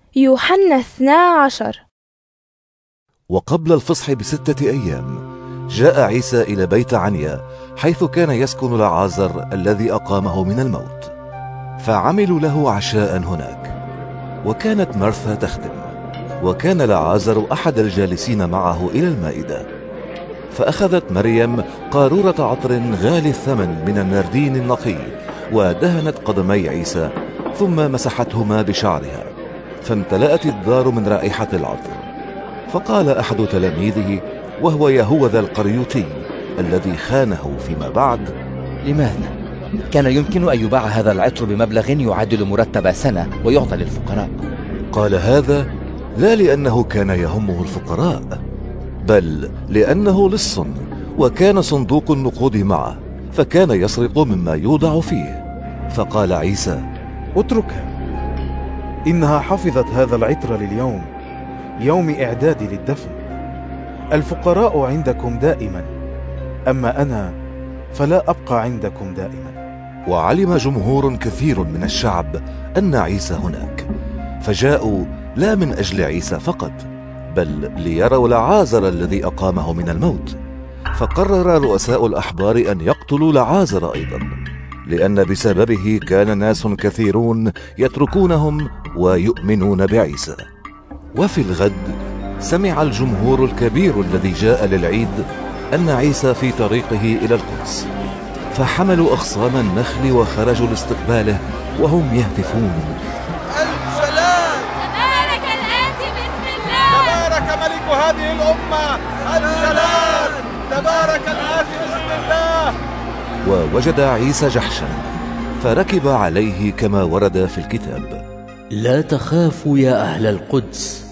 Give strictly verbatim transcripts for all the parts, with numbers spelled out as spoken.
يوحنا اثنا عشر. وقبل الفصح بستة أيام جاء عيسى إلى بيت عنيا حيث كان يسكن لعازر الذي أقامه من الموت، فعملوا له عشاء هناك. وكانت مرثا تخدم، وكان لعازر أحد الجالسين معه إلى المائدة. فأخذت مريم قارورة عطر غالي الثمن من النردين النقي، ودهنت قدمي عيسى، ثم مسحتهما بشعرها، فامتلأت الدار من رائحة العطر. فقال أحد تلاميذه وهو يهوذا القريوطي الذي خانه فيما بعد: لماذا كان يمكن أن يباع هذا العطر بمبلغ يعادل مرتب سنة ويعطى للفقراء؟ قال هذا لا لأنه كان يهمه الفقراء، بل لأنه لص، وكان صندوق النقود معه، فكان يسرق مما يوضع فيه. فقال عيسى: اتركها، إنها حفظت هذا العطر لليوم، يوم إعدادي للدفن. الفقراء عندكم دائما، أما أنا فلا أبقى عندكم دائما. وعلم جمهور كثير من الشعب أن عيسى هناك، فجاءوا لا من أجل عيسى فقط، بل ليروا لعازر الذي أقامه من الموت. فقرر رؤساء الأحبار أن يقتلوا لعازر أيضا، لأن بسببه كان ناس كثيرون يتركونهم ويؤمنون بعيسى. وفي الغد سمع الجمهور الكبير الذي جاء للعيد أن عيسى في طريقه إلى القدس، فحملوا أغصان النخل وخرجوا لاستقباله وهم يهتفون: السلام! تبارك الآتي باسم الله! تبارك ملك هذه الأمة! السلام! تبارك الآتي باسم الله! ووجد عيسى جحشا فركب عليه كما ورد في الكتاب: لا تخافوا يا أهل القدس،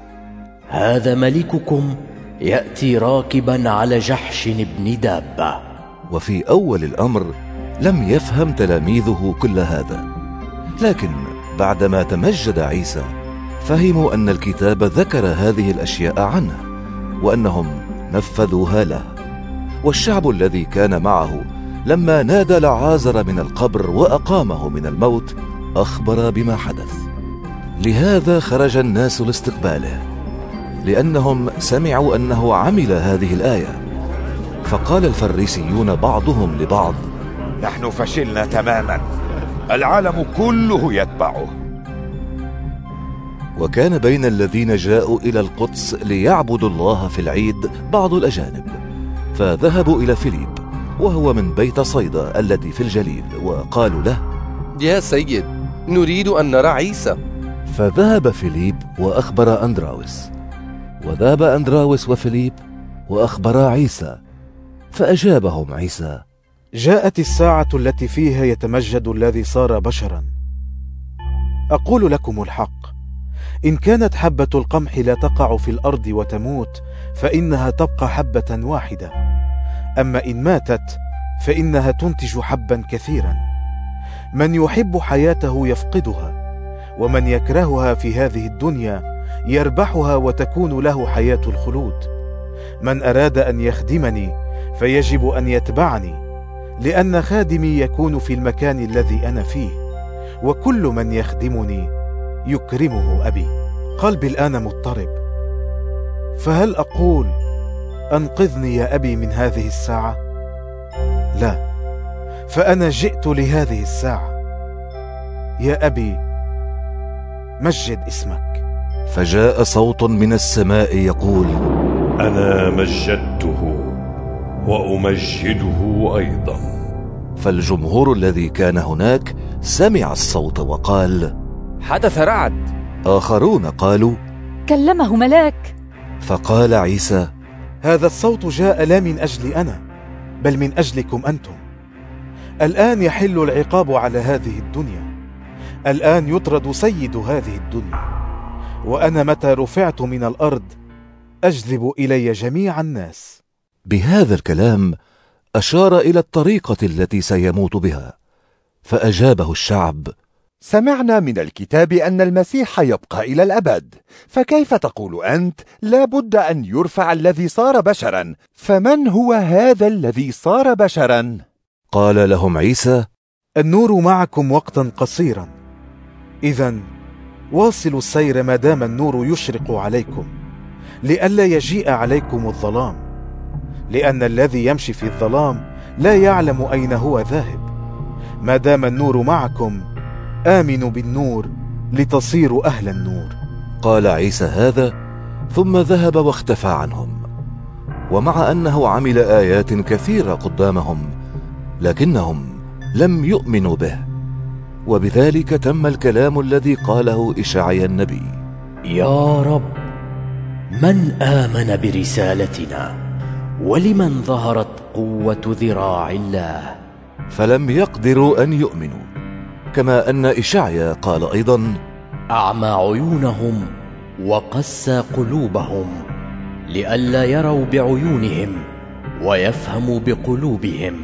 هذا ملككم يأتي راكبا على جحش ابن دابة. وفي أول الأمر لم يفهم تلاميذه كل هذا، لكن بعدما تمجد عيسى فهموا أن الكتاب ذكر هذه الأشياء عنه، وأنهم نفذوها له. والشعب الذي كان معه لما نادى لعازر من القبر وأقامه من الموت أخبر بما حدث. لهذا خرج الناس لاستقباله، لأنهم سمعوا أنه عمل هذه الآية. فقال الفريسيون بعضهم لبعض: نحن فشلنا تماما، العالم كله يتبعه. وكان بين الذين جاءوا إلى القدس ليعبدوا الله في العيد بعض الأجانب، فذهبوا إلى فيليب وهو من بيت صيدا التي في الجليل، وقالوا له: يا سيد، نريد أن نرى عيسى. فذهب فيليب وأخبر أندراوس، وذهب أندراوس وفيليب وأخبر عيسى. فأجابهم عيسى: جاءت الساعة التي فيها يتمجد الذي صار بشرا. أقول لكم الحق، إن كانت حبة القمح لا تقع في الأرض وتموت فإنها تبقى حبة واحدة، أما إن ماتت فإنها تنتج حبا كثيرا. من يحب حياته يفقدها، ومن يكرهها في هذه الدنيا يربحها وتكون له حياة الخلود. من أراد أن يخدمني فيجب أن يتبعني، لأن خادمي يكون في المكان الذي أنا فيه، وكل من يخدمني يكرمه أبي. قلبي الآن مضطرب، فهل أقول أنقذني يا أبي من هذه الساعة؟ لا، فأنا جئت لهذه الساعة. يا أبي، مجد اسمك. فجاء صوت من السماء يقول: أنا مجدته وأمجده أيضا. فالجمهور الذي كان هناك سمع الصوت وقال: حدث رعد. آخرون قالوا: كلمه ملاك. فقال عيسى: هذا الصوت جاء لا من أجلي أنا، بل من أجلكم أنتم. الآن يحل العقاب على هذه الدنيا، الآن يطرد سيد هذه الدنيا، وأنا متى رفعت من الأرض أجذب إلي جميع الناس. بهذا الكلام أشار إلى الطريقة التي سيموت بها. فأجابه الشعب: سمعنا من الكتاب أن المسيح يبقى إلى الأبد، فكيف تقول أنت لا بد أن يرفع الذي صار بشرا؟ فمن هو هذا الذي صار بشرا؟ قال لهم عيسى: النور معكم وقتا قصيرا، إذن واصلوا السير ما دام النور يشرق عليكم، لئلا يجيء عليكم الظلام، لأن الذي يمشي في الظلام لا يعلم أين هو ذاهب. ما دام النور معكم آمنوا بالنور لتصيروا أهل النور. قال عيسى هذا ثم ذهب واختفى عنهم. ومع أنه عمل آيات كثيرة قدامهم لكنهم لم يؤمنوا به. وبذلك تم الكلام الذي قاله إشعيا النبي: يا رب، من آمن برسالتنا؟ ولمن ظهرت قوة ذراع الله؟ فلم يقدروا أن يؤمنوا. كما أن إشعيا قال أيضا: أعمى عيونهم وقسى قلوبهم، لئلا يروا بعيونهم ويفهموا بقلوبهم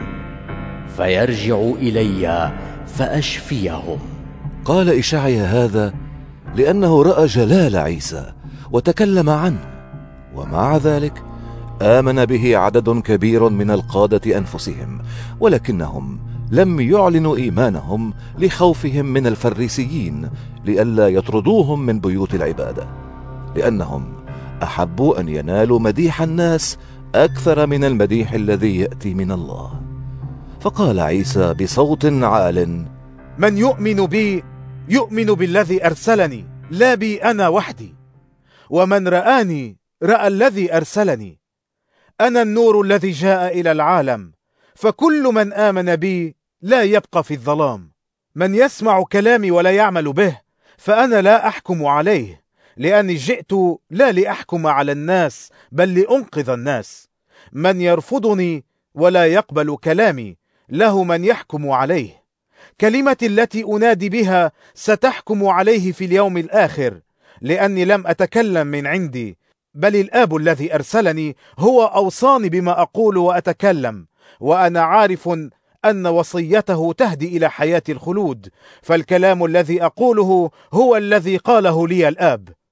فيرجعوا إلي فأشفيهم. قال إشعيا هذا لأنه رأى جلال عيسى وتكلم عنه، ومع ذلك آمن به عدد كبير من القادة أنفسهم، ولكنهم لم يعلنوا إيمانهم لخوفهم من الفريسيين لئلا يطردوهم من بيوت العبادة، لأنهم أحبوا أن ينالوا مديح الناس أكثر من المديح الذي يأتي من الله. فقال عيسى بصوت عال: من يؤمن بي يؤمن بالذي أرسلني، لا بي أنا وحدي، ومن رآني رأى الذي أرسلني. أنا النور الذي جاء إلى العالم، فكل من آمن بي لا يبقى في الظلام. من يسمع كلامي ولا يعمل به فأنا لا أحكم عليه، لأني جئت لا لأحكم على الناس بل لأنقذ الناس. من يرفضني ولا يقبل كلامي له من يحكم عليه. كلمتي التي أنادي بها ستحكم عليه في اليوم الآخر، لأني لم أتكلم من عندي، بل الآب الذي أرسلني هو أوصاني بما أقول وأتكلم، وأنا عارف أن وصيته تهدي إلى حياة الخلود. فالكلام الذي أقوله هو الذي قاله لي الآب.